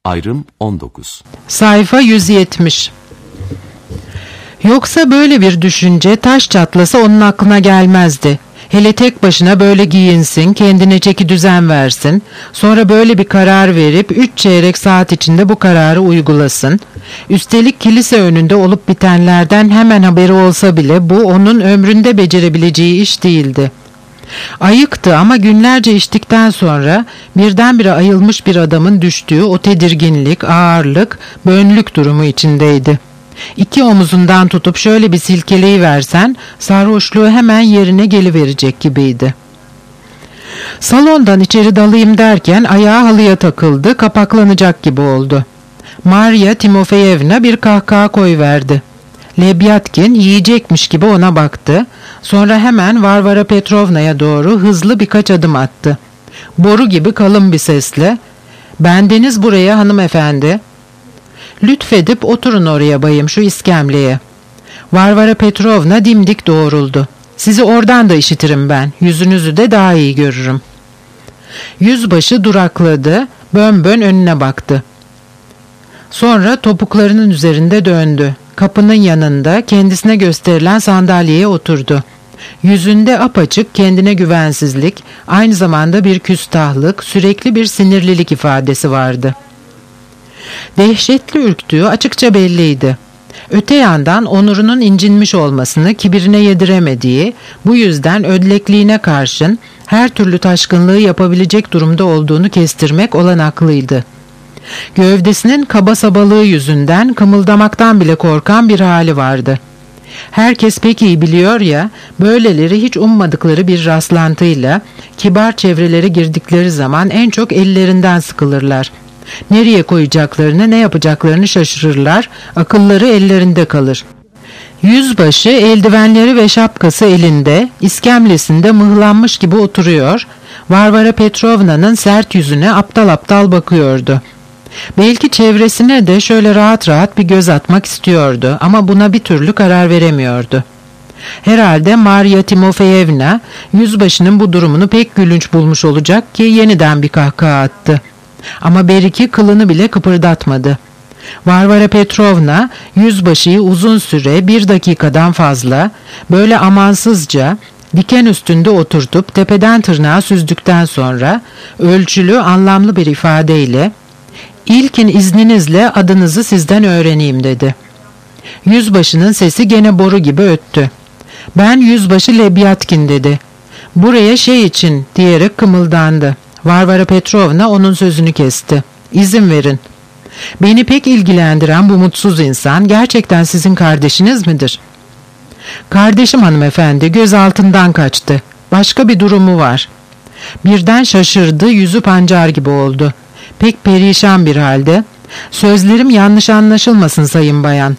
Ayrım 19. Sayfa 170. Yoksa böyle bir düşünce taş çatlasa onun aklına gelmezdi. Hele tek başına böyle giyinsin, kendine çeki düzen versin, sonra böyle bir karar verip 3 çeyrek saat içinde bu kararı uygulasın. Üstelik kilise önünde olup bitenlerden hemen haberi olsa bile bu onun ömründe becerebileceği iş değildi. Ayıktı ama günlerce içtikten sonra birdenbire ayılmış bir adamın düştüğü o tedirginlik, ağırlık, bönlük durumu içindeydi. İki omuzundan tutup şöyle bir silkeleyiversen sarhoşluğu hemen yerine geliverecek gibiydi. Salondan içeri dalayım derken ayağı halıya takıldı, kapaklanacak gibi oldu. Maria Timofeyevna bir kahkaha koyverdi. Lebyatkin yiyecekmiş gibi ona baktı. Sonra hemen Varvara Petrovna'ya doğru hızlı birkaç adım attı. Boru gibi kalın bir sesle, "Bendeniz buraya hanımefendi. Lütfedip oturun oraya bayım, şu iskemleye." Varvara Petrovna dimdik doğruldu. "Sizi oradan da işitirim ben. Yüzünüzü de daha iyi görürüm." Yüzbaşı durakladı, bön bön önüne baktı. Sonra topuklarının üzerinde döndü. Kapının yanında kendisine gösterilen sandalyeye oturdu. Yüzünde apaçık kendine güvensizlik, aynı zamanda bir küstahlık, sürekli bir sinirlilik ifadesi vardı. Dehşetli ürktüğü açıkça belliydi. Öte yandan onurunun incinmiş olmasını kibirine yediremediği, bu yüzden ödlekliğine karşın her türlü taşkınlığı yapabilecek durumda olduğunu kestirmek olanaklıydı. Gövdesinin kaba sabalığı yüzünden kımıldamaktan bile korkan bir hali vardı. Herkes pek iyi biliyor ya, böyleleri hiç ummadıkları bir rastlantıyla kibar çevrelere girdikleri zaman en çok ellerinden sıkılırlar. Nereye koyacaklarını, ne yapacaklarını şaşırırlar, akılları ellerinde kalır. Yüzbaşı eldivenleri ve şapkası elinde, iskemlesinde mıhlanmış gibi oturuyor, Varvara Petrovna'nın sert yüzüne aptal aptal bakıyordu. Belki çevresine de şöyle rahat rahat bir göz atmak istiyordu ama buna bir türlü karar veremiyordu. Herhalde Maria Timofeyevna yüzbaşının bu durumunu pek gülünç bulmuş olacak ki yeniden bir kahkaha attı. Ama Beriki kılını bile kıpırdatmadı. Varvara Petrovna yüzbaşıyı uzun süre, 1 dakikadan fazla böyle amansızca diken üstünde oturtup tepeden tırnağa süzdükten sonra ölçülü, anlamlı bir ifadeyle "İlkin izninizle adınızı sizden öğreneyim" dedi. Yüzbaşının sesi gene boru gibi öttü. "Ben yüzbaşı Lebyatkin" dedi. "Buraya şey için" diyerek kımıldandı. Varvara Petrovna onun sözünü kesti. "İzin verin. Beni pek ilgilendiren bu mutsuz insan gerçekten sizin kardeşiniz midir?" "Kardeşim hanımefendi, gözaltından kaçtı. Başka bir durumu var." Birden şaşırdı, yüzü pancar gibi oldu. Pek perişan bir halde, "Sözlerim yanlış anlaşılmasın sayın bayan.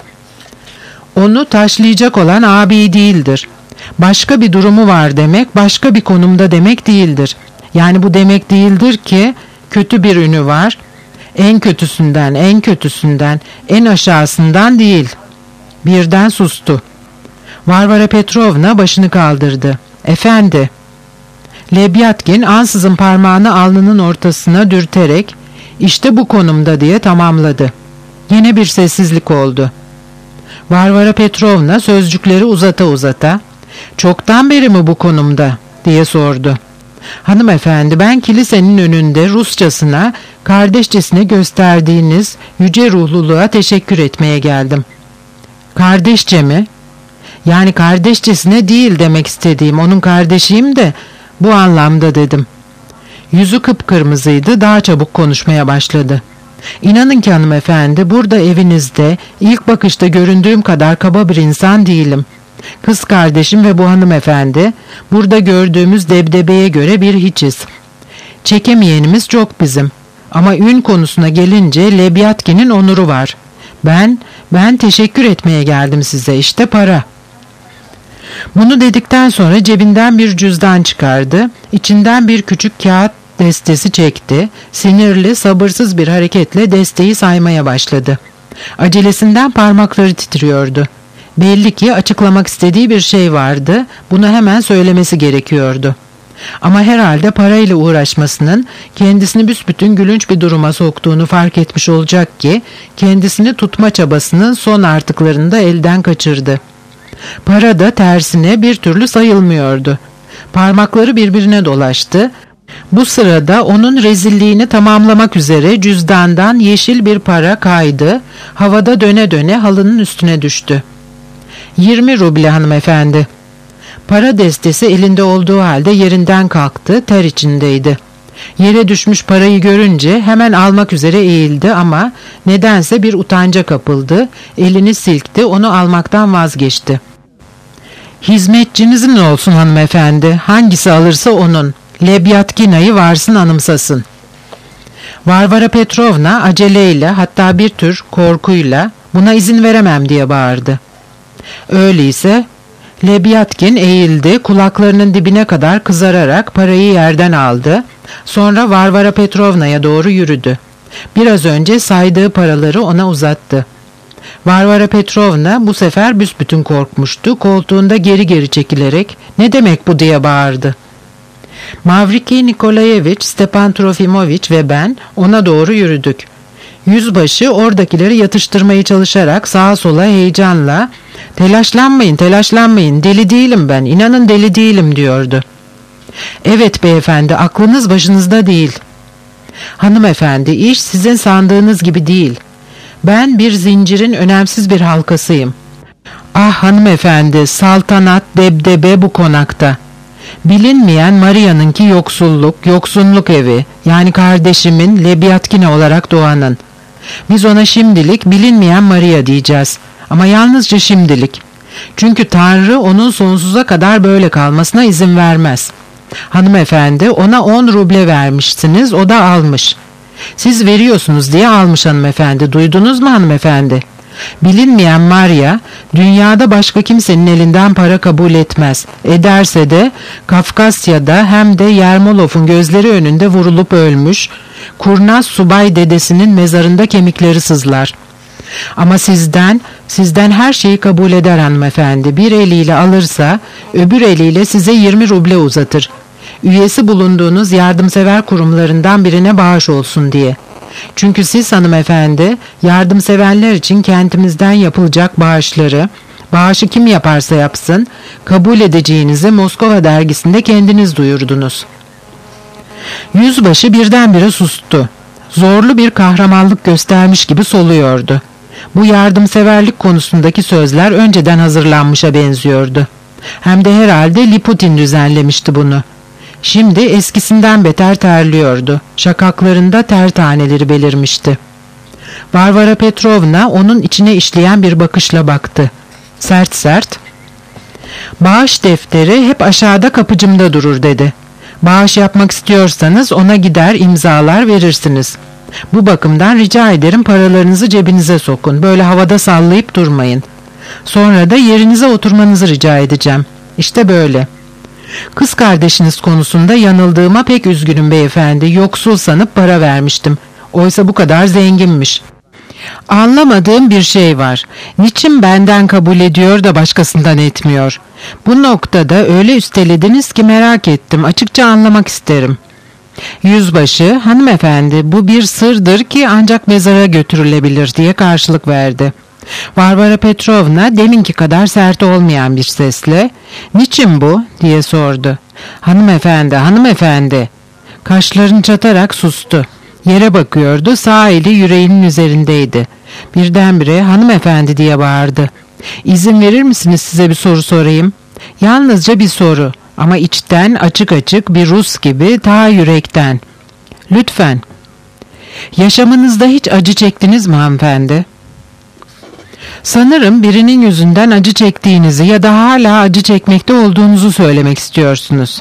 Onu taşlayacak olan abi değildir. Başka bir durumu var demek, başka bir konumda demek değildir. Yani bu demek değildir ki kötü bir ünü var. En kötüsünden, en kötüsünden, en aşağısından değil." Birden sustu. Varvara Petrovna başını kaldırdı. "Efendi." Lebyatkin ansızın parmağını alnının ortasına dürterek "İşte bu konumda" diye tamamladı. Yine bir sessizlik oldu. Varvara Petrovna sözcükleri uzata uzata "Çoktan beri mi bu konumda?" diye sordu. "Hanımefendi, ben kilisenin önünde Rusçasına, kardeşçesine gösterdiğiniz yüce ruhluluğa teşekkür etmeye geldim." "Kardeşçe mi?" "Yani kardeşçesine değil demek istediğim, onun kardeşiyim de bu anlamda dedim." Yüzü kıpkırmızıydı, daha çabuk konuşmaya başladı. "İnanın ki hanımefendi, burada evinizde ilk bakışta göründüğüm kadar kaba bir insan değilim. Kız kardeşim ve bu hanımefendi burada gördüğümüz debdebeye göre bir hiçiz. Çekemeyenimiz çok bizim. Ama ün konusuna gelince Lebyatkin'in onuru var. Ben teşekkür etmeye geldim size, işte para." Bunu dedikten sonra cebinden bir cüzdan çıkardı, içinden bir küçük kağıt destesi çekti, sinirli, sabırsız bir hareketle desteği saymaya başladı. Acelesinden parmakları titriyordu. Belli ki açıklamak istediği bir şey vardı, bunu hemen söylemesi gerekiyordu. Ama herhalde parayla uğraşmasının kendisini büsbütün gülünç bir duruma soktuğunu fark etmiş olacak ki kendisini tutma çabasının son artıklarını da elden kaçırdı. Para da tersine bir türlü sayılmıyordu. Parmakları birbirine dolaştı. Bu sırada onun rezilliğini tamamlamak üzere cüzdandan yeşil bir para kaydı, havada döne döne halının üstüne düştü. 20 ruble hanımefendi. Para destesi elinde olduğu halde yerinden kalktı, ter içindeydi. Yere düşmüş parayı görünce hemen almak üzere eğildi ama nedense bir utanca kapıldı, elini silkti, onu almaktan vazgeçti. Hizmetçinizin olsun hanımefendi, hangisi alırsa onun. Lebyatkina'yı varsın anımsasın. Varvara Petrovna aceleyle, hatta bir tür korkuyla buna izin veremem diye bağırdı. Öyleyse Lebyatkin eğildi, kulaklarının dibine kadar kızararak parayı yerden aldı. Sonra Varvara Petrovna'ya doğru yürüdü. Biraz önce saydığı paraları ona uzattı. Varvara Petrovna bu sefer büsbütün korkmuştu. Koltuğunda geri geri çekilerek "Ne demek bu?" diye bağırdı. Mavriki Nikolayevich, Stepan Trofimovich ve ben ona doğru yürüdük. Yüzbaşı oradakileri yatıştırmaya çalışarak sağa sola heyecanla "Telaşlanmayın, telaşlanmayın, deli değilim ben, inanın deli değilim" diyordu. "Evet beyefendi, aklınız başınızda değil. Hanımefendi, iş sizin sandığınız gibi değil. Ben bir zincirin önemsiz bir halkasıyım. Ah hanımefendi, saltanat, debdebe bu konakta. Bilinmeyen Maria'nınki yoksunluk evi, yani kardeşimin Lebyatkina olarak doğanın. Biz ona şimdilik bilinmeyen Maria diyeceğiz ama yalnızca şimdilik. Çünkü Tanrı onun sonsuza kadar böyle kalmasına izin vermez. Hanımefendi, ona 10 ruble vermişsiniz, o da almış. Siz veriyorsunuz diye almış hanımefendi, duydunuz mu hanımefendi? Bilinmeyen Maria, dünyada başka kimsenin elinden para kabul etmez. Ederse de Kafkasya'da hem de Yermolov'un gözleri önünde vurulup ölmüş, kurnaz subay dedesinin mezarında kemikleri sızlar. Ama sizden her şeyi kabul eder hanımefendi. Bir eliyle alırsa, öbür eliyle size 20 ruble uzatır. Üyesi bulunduğunuz yardımsever kurumlarından birine bağış olsun diye. Çünkü siz hanımefendi, yardımseverler için kentimizden yapılacak bağışı kim yaparsa yapsın, kabul edeceğinizi Moskova dergisinde kendiniz duyurdunuz. Yüzbaşı birdenbire sustu. Zorlu bir kahramanlık göstermiş gibi soluyordu. Bu yardımseverlik konusundaki sözler önceden hazırlanmışa benziyordu. Hem de herhalde Liputin düzenlemişti bunu. Şimdi eskisinden beter terliyordu. Şakaklarında ter taneleri belirmişti. Varvara Petrovna onun içine işleyen bir bakışla baktı. Sert sert. "Bağış defteri hep aşağıda kapıcımda durur" dedi. "Bağış yapmak istiyorsanız ona gider imzalar verirsiniz. Bu bakımdan rica ederim paralarınızı cebinize sokun. Böyle havada sallayıp durmayın. Sonra da yerinize oturmanızı rica edeceğim. İşte böyle. Kız kardeşiniz konusunda yanıldığıma pek üzgünüm beyefendi. Yoksul sanıp para vermiştim. Oysa bu kadar zenginmiş. Anlamadığım bir şey var. Niçin benden kabul ediyor da başkasından etmiyor? Bu noktada öyle üstelediniz ki merak ettim. Açıkça anlamak isterim." Yüzbaşı, "Hanımefendi, bu bir sırdır ki ancak mezara götürülebilir" diye karşılık verdi. Varvara Petrovna deminki kadar sert olmayan bir sesle "Niçin bu?" diye sordu. Hanımefendi. Kaşlarını çatarak sustu. Yere bakıyordu, sağ eli yüreğinin üzerindeydi. Birdenbire "Hanımefendi" diye bağırdı. "İzin verir misiniz size bir soru sorayım? Yalnızca bir soru ama içten, açık açık, bir Rus gibi, ta yürekten. Lütfen. Yaşamınızda hiç acı çektiniz mi hanımefendi?" "Sanırım birinin yüzünden acı çektiğinizi ya da hala acı çekmekte olduğunuzu söylemek istiyorsunuz."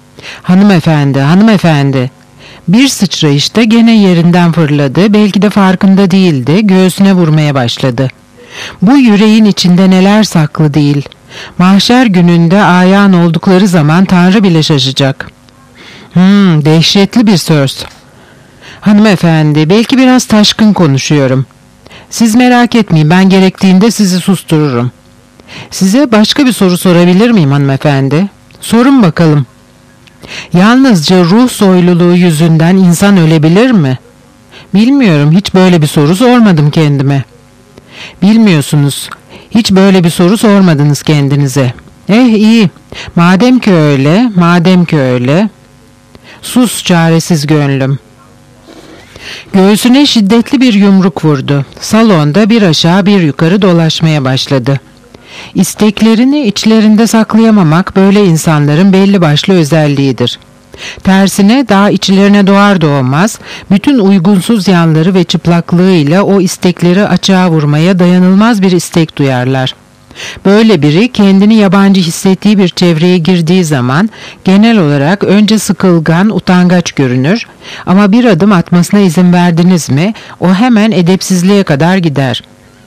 Hanımefendi. Bir sıçrayışta gene yerinden fırladı, belki de farkında değildi, göğsüne vurmaya başladı. Bu yüreğin içinde neler saklı değil. Mahşer gününde ayağın oldukları zaman Tanrı bile şaşacak. Dehşetli bir söz. Hanımefendi, belki biraz taşkın konuşuyorum. Siz merak etmeyin, ben gerektiğinde sizi sustururum. Size başka bir soru sorabilir miyim hanımefendi? Sorun bakalım. Yalnızca ruh soyluluğu yüzünden insan ölebilir mi? Bilmiyorum, hiç böyle bir soru sormadım kendime. Bilmiyorsunuz, hiç böyle bir soru sormadınız kendinize. İyi, madem ki öyle. Sus çaresiz gönlüm. Göğsüne şiddetli bir yumruk vurdu. Salonda bir aşağı bir yukarı dolaşmaya başladı. İsteklerini içlerinde saklayamamak böyle insanların belli başlı özelliğidir. Tersine daha içlerine doğar doğmaz bütün uygunsuz yanları ve çıplaklığıyla o istekleri açığa vurmaya dayanılmaz bir istek duyarlar. Böyle biri kendini yabancı hissettiği bir çevreye girdiği zaman genel olarak önce sıkılgan, utangaç görünür ama bir adım atmasına izin verdiniz mi o hemen edepsizliğe kadar gider.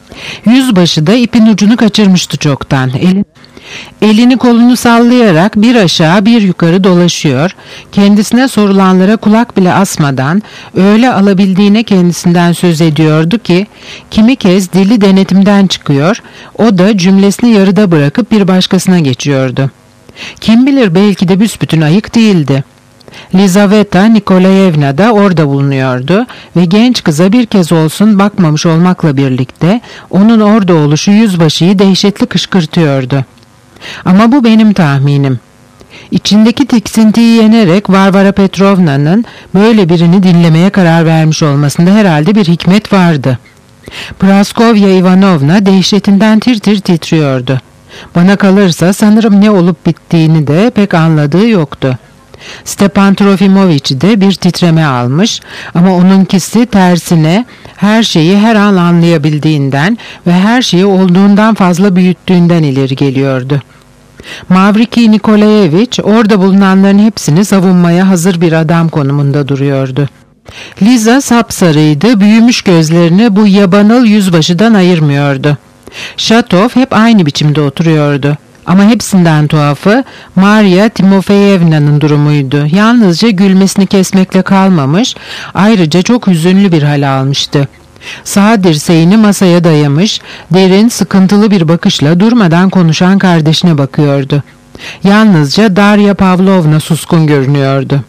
Yüzbaşı da ipin ucunu kaçırmıştı çoktan. Elini kolunu sallayarak bir aşağı bir yukarı dolaşıyor, kendisine sorulanlara kulak bile asmadan öyle alabildiğine kendisinden söz ediyordu ki kimi kez dili denetimden çıkıyor, o da cümlesini yarıda bırakıp bir başkasına geçiyordu. Kim bilir belki de büsbütün ayık değildi. Lizaveta Nikolayevna da orada bulunuyordu ve genç kıza bir kez olsun bakmamış olmakla birlikte onun orada oluşu yüzbaşıyı dehşetli kışkırtıyordu. Ama bu benim tahminim. İçindeki tiksintiyi yenerek Varvara Petrovna'nın böyle birini dinlemeye karar vermiş olmasında herhalde bir hikmet vardı. Praskovya Ivanovna dehşetinden tir tir titriyordu. Bana kalırsa sanırım ne olup bittiğini de pek anladığı yoktu. Stepan Trofimoviç de bir titreme almış ama onunkisi tersine her şeyi her an anlayabildiğinden ve her şeyi olduğundan fazla büyüttüğünden ileri geliyordu. Mavriki Nikolayeviç orada bulunanların hepsini savunmaya hazır bir adam konumunda duruyordu. Liza sapsarıydı, büyümüş gözlerini bu yabanıl yüzbaşıdan ayırmıyordu. Şatov hep aynı biçimde oturuyordu. Ama hepsinden tuhafı Maria Timofeyevna'nın durumuydu. Yalnızca gülmesini kesmekle kalmamış, ayrıca çok hüzünlü bir hal almıştı. Sağ dirseğini masaya dayamış, derin, sıkıntılı bir bakışla durmadan konuşan kardeşine bakıyordu. Yalnızca Darya Pavlovna suskun görünüyordu.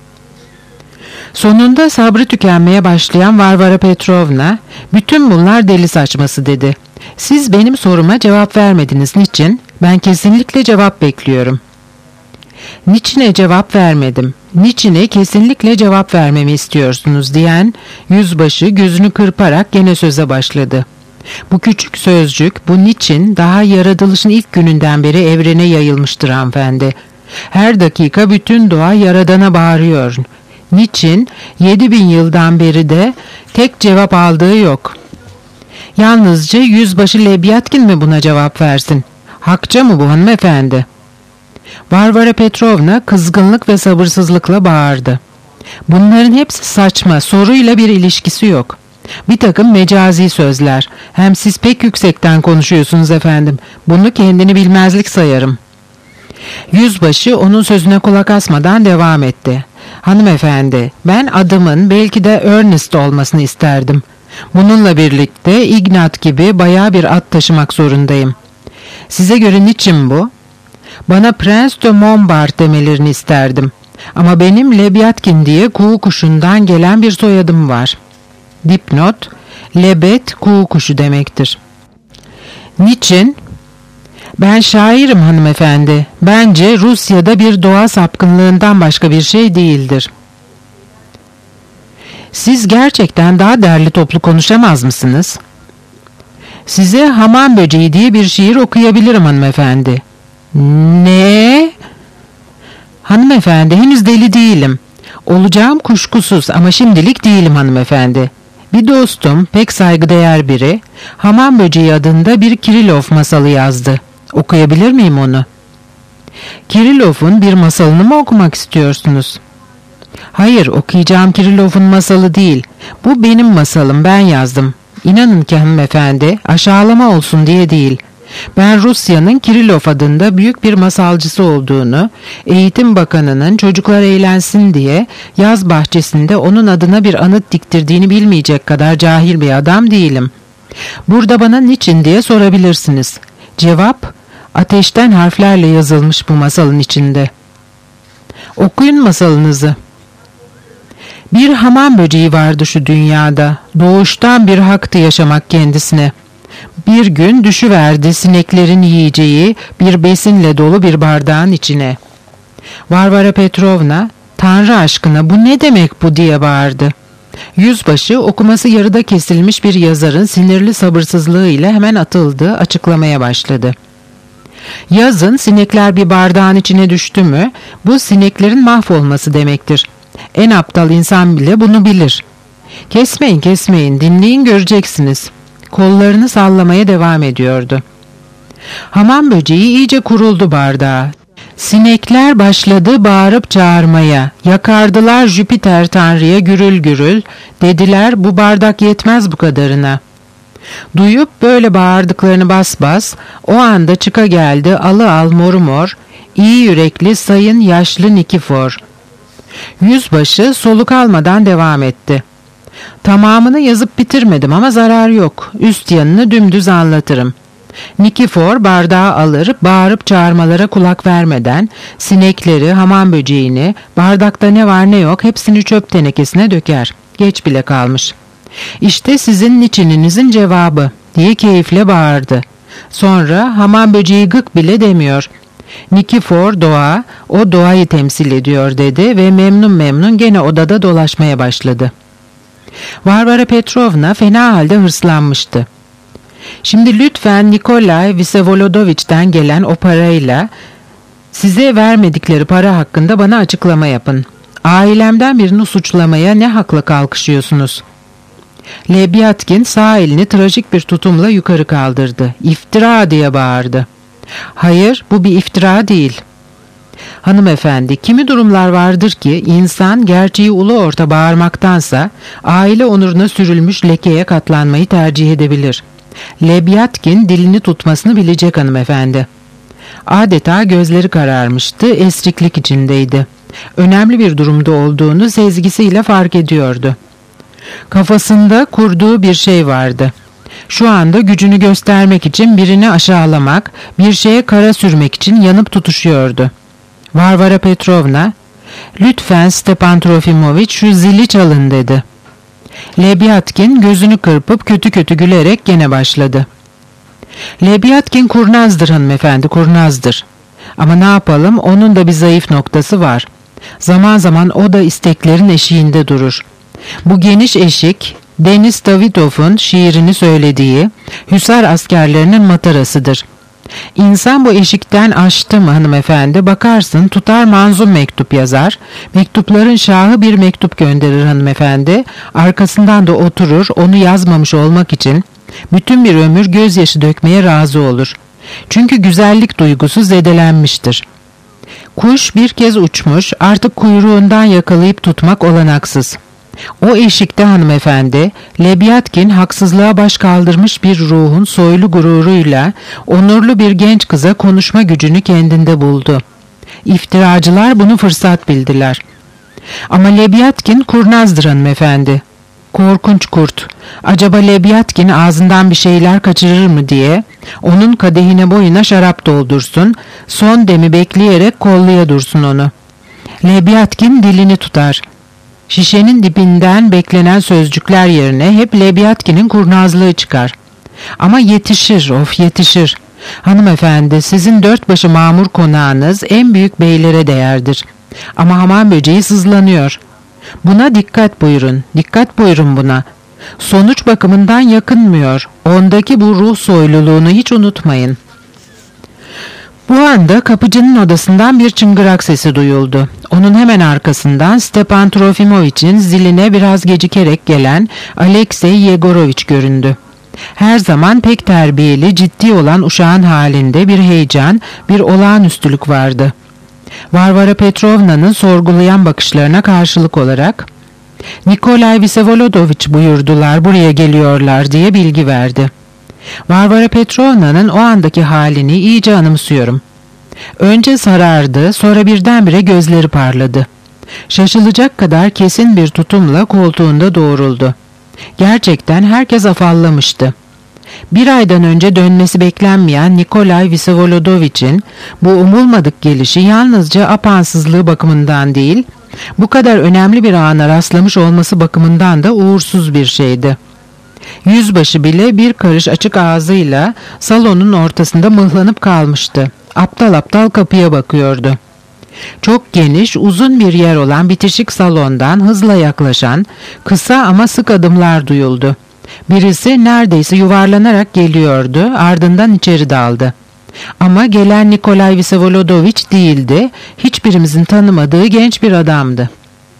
Sonunda sabrı tükenmeye başlayan Varvara Petrovna, "Bütün bunlar deli saçması," dedi. "Siz benim soruma cevap vermediniz. Niçin? Ben kesinlikle cevap bekliyorum." "Niçine cevap vermedim? Niçine kesinlikle cevap vermemi istiyorsunuz?" diyen yüzbaşı gözünü kırparak gene söze başladı. Bu küçük sözcük, bu niçin daha yaratılışın ilk gününden beri evrene yayılmıştır hanımefendi. Her dakika bütün doğa Yaradan'a bağırıyor. Niçin 7000 yıldan beri de tek cevap aldığı yok. Yalnızca yüzbaşı Lebyatkin mi buna cevap versin? Hakça mı bu hanımefendi? Varvara Petrovna kızgınlık ve sabırsızlıkla bağırdı. Bunların hepsi saçma, soruyla bir ilişkisi yok. Bir takım mecazi sözler. Hem siz pek yüksekten konuşuyorsunuz efendim. Bunu kendini bilmezlik sayarım. Yüzbaşı onun sözüne kulak asmadan devam etti. Hanımefendi, ben adımın belki de Ernest olmasını isterdim. Bununla birlikte Ignat gibi bayağı bir at taşımak zorundayım. Size göre niçin bu? Bana Prince de Montbard demelerini isterdim. Ama benim Lebyatkin diye kuğu kuşundan gelen bir soyadım var. Dipnot, lebet kuğu kuşu demektir. Niçin? Ben şairim hanımefendi. Bence Rusya'da bir doğa sapkınlığından başka bir şey değildir. Siz gerçekten daha derli toplu konuşamaz mısınız? Size Hamam Böceği diye bir şiir okuyabilirim hanımefendi. Ne? Hanımefendi, henüz deli değilim. Olacağım kuşkusuz ama şimdilik değilim hanımefendi. Bir dostum, pek saygıdeğer biri, Hamam Böceği adında bir Kirillov masalı yazdı. Okuyabilir miyim onu? Kirillov'un bir masalını mı okumak istiyorsunuz? Hayır, okuyacağım Kirillov'un masalı değil. Bu benim masalım, ben yazdım. İnanın ki hanımefendi, aşağılama olsun diye değil. Ben Rusya'nın Kirillov adında büyük bir masalcısı olduğunu, Eğitim Bakanı'nın çocuklar eğlensin diye yaz bahçesinde onun adına bir anıt diktirdiğini bilmeyecek kadar cahil bir adam değilim. Burada bana niçin diye sorabilirsiniz. Cevap, ateşten harflerle yazılmış bu masalın içinde. Okuyun masalınızı. Bir hamam böceği vardı şu dünyada. Doğuştan bir haktı yaşamak kendisine. Bir gün düşüverdi sineklerin yiyeceği bir besinle dolu bir bardağın içine. Varvara Petrovna, "Tanrı aşkına bu ne demek bu?" diye bağırdı. Yüzbaşı okuması yarıda kesilmiş bir yazarın sinirli sabırsızlığıyla hemen atıldı, açıklamaya başladı. Yazın sinekler bir bardağın içine düştü mü, bu sineklerin mahvolması demektir. En aptal insan bile bunu bilir. Kesmeyin, dinleyin, göreceksiniz. Kollarını sallamaya devam ediyordu. Hamam böceği iyice kuruldu bardağa. Sinekler başladı bağırıp çağırmaya. Yakardılar Jüpiter Tanrı'ya gürül gürül. Dediler, bu bardak yetmez bu kadarına. Duyup böyle bağırdıklarını bas bas, o anda çıka geldi alı al moru mor, iyi yürekli sayın yaşlı Nikifor. Yüzbaşı soluk almadan devam etti. Tamamını yazıp bitirmedim ama zarar yok. Üst yanını dümdüz anlatırım. Nikifor bardağı alır, bağırıp çağırmalara kulak vermeden sinekleri, hamam böceğini, bardakta ne var ne yok hepsini çöp tenekesine döker. Geç bile kalmış. "İşte sizin niçininizin cevabı," diye keyifle bağırdı. Sonra hamam böceği gık bile demiyor. Nikifor doğa, o doğayı temsil ediyor dedi ve memnun memnun gene odada dolaşmaya başladı. Varvara Petrovna fena halde hırslanmıştı. "Şimdi lütfen Nikolay Vsevolodovic'den gelen o parayla size vermedikleri para hakkında bana açıklama yapın. Ailemden birini suçlamaya ne hakla kalkışıyorsunuz?" Lebyatkin sağ elini trajik bir tutumla yukarı kaldırdı. "İftira!" diye bağırdı. "Hayır, bu bir iftira değil. Hanımefendi, kimi durumlar vardır ki insan gerçeği ulu orta bağırmaktansa aile onuruna sürülmüş lekeye katlanmayı tercih edebilir. Lebyatkin dilini tutmasını bilecek hanımefendi." Adeta gözleri kararmıştı, esriklik içindeydi. Önemli bir durumda olduğunu sezgisiyle fark ediyordu. Kafasında kurduğu bir şey vardı. Şu anda gücünü göstermek için birini aşağılamak, bir şeye kara sürmek için yanıp tutuşuyordu. Varvara Petrovna, "Lütfen Stepan Trofimoviç şu zili çalın," dedi. Lebyatkin gözünü kırpıp kötü kötü gülerek gene başladı. "Lebyatkin kurnazdır hanımefendi, kurnazdır. Ama ne yapalım, onun da bir zayıf noktası var. Zaman zaman o da isteklerin eşiğinde durur. Bu geniş eşik, Denis Davidov'un şiirini söylediği Hüsar askerlerinin matarasıdır. İnsan bu eşikten aştı mı hanımefendi, bakarsın tutar manzum mektup yazar, mektupların şahı bir mektup gönderir hanımefendi, arkasından da oturur onu yazmamış olmak için bütün bir ömür gözyaşı dökmeye razı olur. Çünkü güzellik duygusu zedelenmiştir. Kuş bir kez uçmuş, artık kuyruğundan yakalayıp tutmak olanaksız. O eşikte hanımefendi, Lebyatkin haksızlığa baş kaldırmış bir ruhun soylu gururuyla onurlu bir genç kıza konuşma gücünü kendinde buldu. İftiracılar bunu fırsat bildiler. Ama Lebyatkin kurnazdır hanımefendi. Korkunç kurt. Acaba Lebyatkin ağzından bir şeyler kaçırır mı diye onun kadehine boyuna şarap doldursun, son demi bekleyerek kolluya dursun onu. Lebyatkin dilini tutar. Şişenin dibinden beklenen sözcükler yerine hep Lebyatkin'in kurnazlığı çıkar. Ama yetişir, of yetişir. Hanımefendi, sizin dört başı mamur konağınız en büyük beylere değerdir. Ama hamam böceği sızlanıyor. Buna dikkat buyurun buna. Sonuç bakımından yakınmıyor. Ondaki bu ruh soyluluğunu hiç unutmayın. Bu anda kapıcının odasından bir çıngırak sesi duyuldu. Onun hemen arkasından Stepan Trofimoviç'in ziline biraz gecikerek gelen Alexey Yegoroviç göründü. Her zaman pek terbiyeli, ciddi olan uşağın halinde bir heyecan, bir olağanüstülük vardı. Varvara Petrovna'nın sorgulayan bakışlarına karşılık olarak "Nikolay Vsevolodovich buyurdular, buraya geliyorlar," diye bilgi verdi. Varvara Petrovna'nın o andaki halini iyice anımsıyorum. Önce sarardı, sonra birdenbire gözleri parladı. Şaşılacak kadar kesin bir tutumla koltuğunda doğruldu. Gerçekten herkes afallamıştı. Bir aydan önce dönmesi beklenmeyen Nikolay Vsevolodovic'in bu umulmadık gelişi yalnızca apansızlığı bakımından değil, bu kadar önemli bir ana rastlamış olması bakımından da uğursuz bir şeydi. Yüzbaşı bile bir karış açık ağzıyla salonun ortasında mıhlanıp kalmıştı. Aptal aptal kapıya bakıyordu. Çok geniş, uzun bir yer olan bitişik salondan hızla yaklaşan, kısa ama sık adımlar duyuldu. Birisi neredeyse yuvarlanarak geliyordu, ardından içeri daldı. Ama gelen Nikolay Vsevolodovich değildi, hiçbirimizin tanımadığı genç bir adamdı.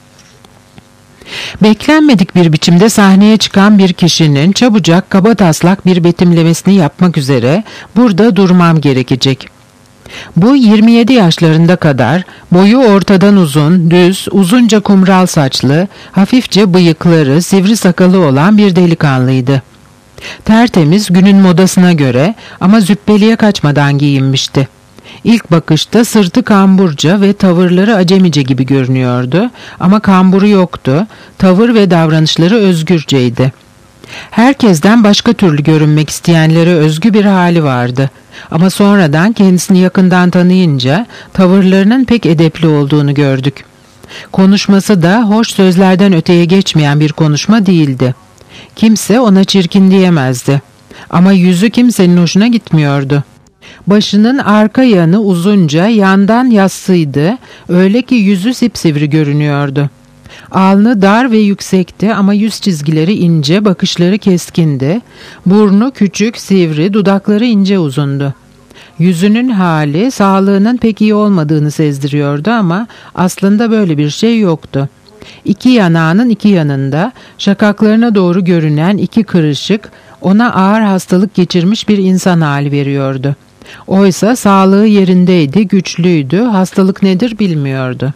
Beklenmedik bir biçimde sahneye çıkan bir kişinin çabucak kabataslak bir betimlemesini yapmak üzere burada durmam gerekecek. Bu 27 yaşlarında kadar, boyu ortadan uzun, düz, uzunca kumral saçlı, hafifçe bıyıkları, sivri sakalı olan bir delikanlıydı. Tertemiz, günün modasına göre ama züppeliğe kaçmadan giyinmişti. İlk bakışta sırtı kamburca ve tavırları acemice gibi görünüyordu ama kamburu yoktu, tavır ve davranışları özgürceydi. Herkesten başka türlü görünmek isteyenlere özgü bir hali vardı. Ama sonradan kendisini yakından tanıyınca tavırlarının pek edepli olduğunu gördük. Konuşması da hoş sözlerden öteye geçmeyen bir konuşma değildi. Kimse ona çirkin diyemezdi. Ama yüzü kimsenin hoşuna gitmiyordu. Başının arka yanı uzunca, yandan yassıydı, öyle ki yüzü sipsivri görünüyordu. Alnı dar ve yüksekti ama yüz çizgileri ince, bakışları keskindi. Burnu küçük, sivri, dudakları ince uzundu. Yüzünün hali sağlığının pek iyi olmadığını sezdiriyordu ama aslında böyle bir şey yoktu. İki yanağının iki yanında, şakaklarına doğru görünen iki kırışık, ona ağır hastalık geçirmiş bir insan hali veriyordu. Oysa sağlığı yerindeydi, güçlüydü, hastalık nedir bilmiyordu.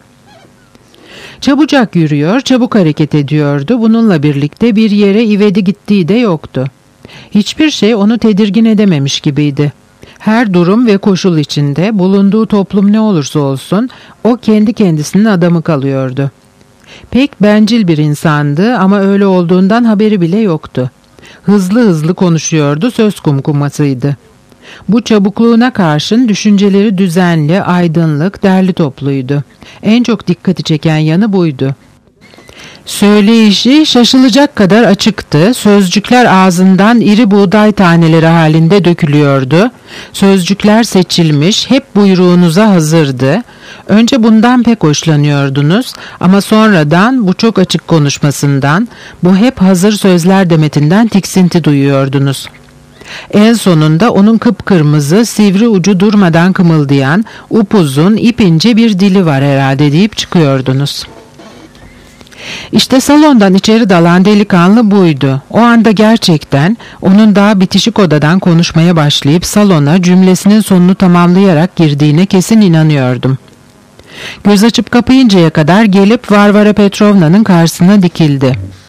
Çabucak yürüyor, çabuk hareket ediyordu. Bununla birlikte bir yere ivedi gittiği de yoktu. Hiçbir şey onu tedirgin edememiş gibiydi. Her durum ve koşul içinde bulunduğu toplum ne olursa olsun o kendi kendisinin adamı kalıyordu. Pek bencil bir insandı ama öyle olduğundan haberi bile yoktu. Hızlı hızlı konuşuyordu, söz kumkumasıydı. Bu çabukluğuna karşın düşünceleri düzenli, aydınlık, derli topluydu. En çok dikkati çeken yanı buydu. Söyleyişi şaşılacak kadar açıktı. Sözcükler ağzından iri buğday taneleri halinde dökülüyordu. Sözcükler seçilmiş, hep buyruğunuza hazırdı. Önce bundan pek hoşlanıyordunuz ama sonradan bu çok açık konuşmasından, bu hep hazır sözler demetinden tiksinti duyuyordunuz. En sonunda onun kıpkırmızı, sivri ucu durmadan kımıldayan, upuzun, ipince bir dili var herhalde deyip çıkıyordunuz. İşte salondan içeri dalan delikanlı buydu. O anda gerçekten onun daha bitişik odadan konuşmaya başlayıp salona cümlesinin sonunu tamamlayarak girdiğine kesin inanıyordum. Göz açıp kapayıncaya kadar gelip Varvara Petrovna'nın karşısına dikildi.